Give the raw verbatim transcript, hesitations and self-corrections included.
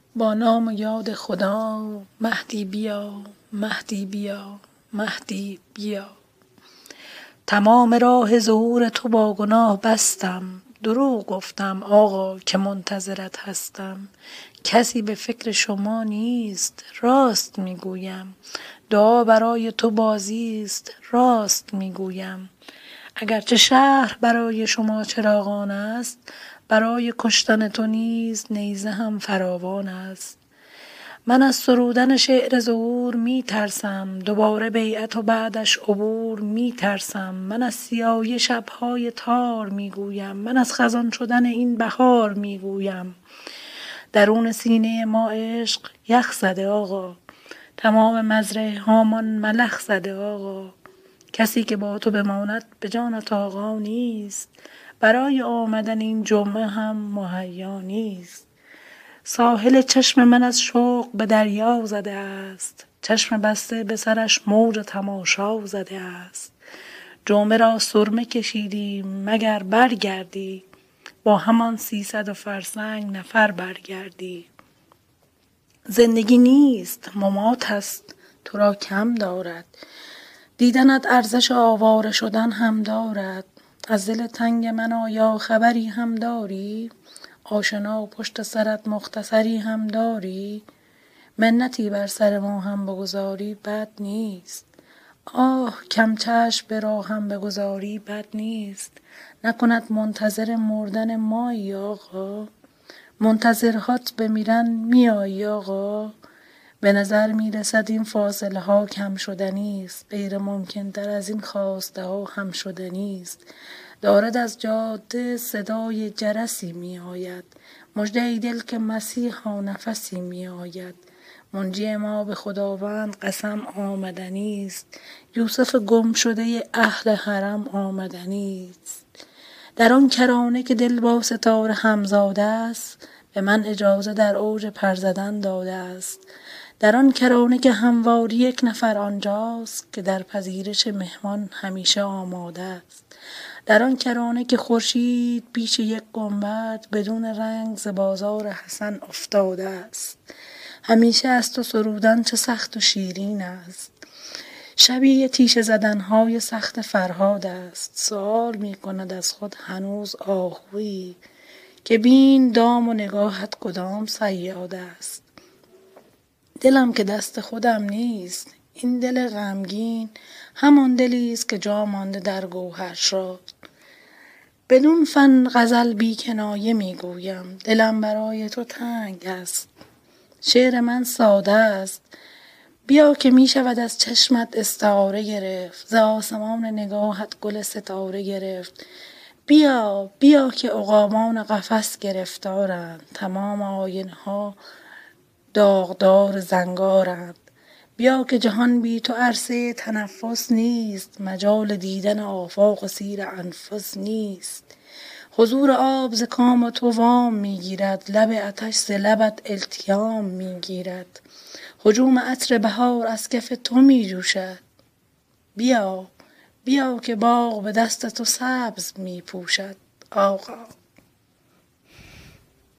با نام و یاد خدا مهدی بیا، مهدی بیا، مهدی بیا. تمام راه ظهور تو با گناه بستم، دروغ گفتم آقا که منتظرت هستم. کسی به فکر شما نیست، راست میگویم. دعا برای تو بازی است، راست میگویم. اگرچه شهر برای شما چراغان است، برای کشتن تو نیز نیزه هم فراوان است. من از سرودن شعر ظهور می ترسم، دوباره بیعت و بعدش عبور می ترسم. من از سیاهی شبهای تار می گویم، من از خزان شدن این بهار می گویم. درون سینه ما عشق یخ زده آقا، تمام مزرعه هامان ملخ زده آقا. کسی که با تو بماند به جانت آقا نیست، برای آمدن این جمعه هم مهیا نیست. ساحل چشم من از شوق به دریا زده است، چشم بسته به سرش موج تماشا زده است. جمعه را سرمه کشیدیم مگر برگردی، با همان سیصد و فرسنگ نفر برگردی. زندگی نیست ممات است تو را کم دارد، دیدنت ارزش آواره شدن هم دارد. از دل تنگ من آیا خبری هم داری؟ آشنا و پشت سرت مختصری هم داری؟ منتی بر سر ما هم بگذاری بد نیست، آه کم چشم به راه هم بگذاری بد نیست. نکند منتظر مردن مایی آقا، منتظرهات بمیرن میایی آقا. به نظر می رسد این فاصله ها کم شدنی است، غیر ممکن تر از این خواسته ها هم شدنی است. دارد از جاده صدای جرسی می آید، مژده ای دل که مسیحا نفسی می آید. منجی ما به خداوند قسم آمدنی است، یوسف گم شده اهل حرم آمدنی است. در آن کرانه که دل با ستاره همزاده است، به من اجازه در اوج پر زدن داده است. در آن کرانه که همواری یک نفر آنجاست، که در پذیرش مهمان همیشه آماده است. در آن کرانه که خورشید پیش یک گنبد، بدون رنگ ز بازار حسن افتاده است. همیشه از تو سرودن چه سخت و شیرین است، شبیه تیشه زدنهای سخت فرهاد است. سؤال می کند از خود هنوز آهویی، که بین دام و نگاهت کدام صیاد است. دلم که دست خودم نیست، این دل غمگین همان دلی است که جا مانده در گوهر شاد. بدون فن غزل بی کنایه می گویم، دلم برای تو تنگ است. شعر من ساده است، بیا که می شود از چشمت استعاره گرفت، ز آسمان نگاهت گل ستاره گرفت. بیا بیا که عقابان قفس گرفتارند، تمام آینه ها داغدار زنگارند. بیا که جهان بی تو عرصه تنفس نیست، مجال دیدن آفاق سیر انفس نیست. حضور آب ز کام تو وام میگیرد، لب آتش ز لبت التیام میگیرد. هجوم عطر بهار از کف تو میجوشد، بیا بیا که باغ به دست تو سبز میپوشد آقا.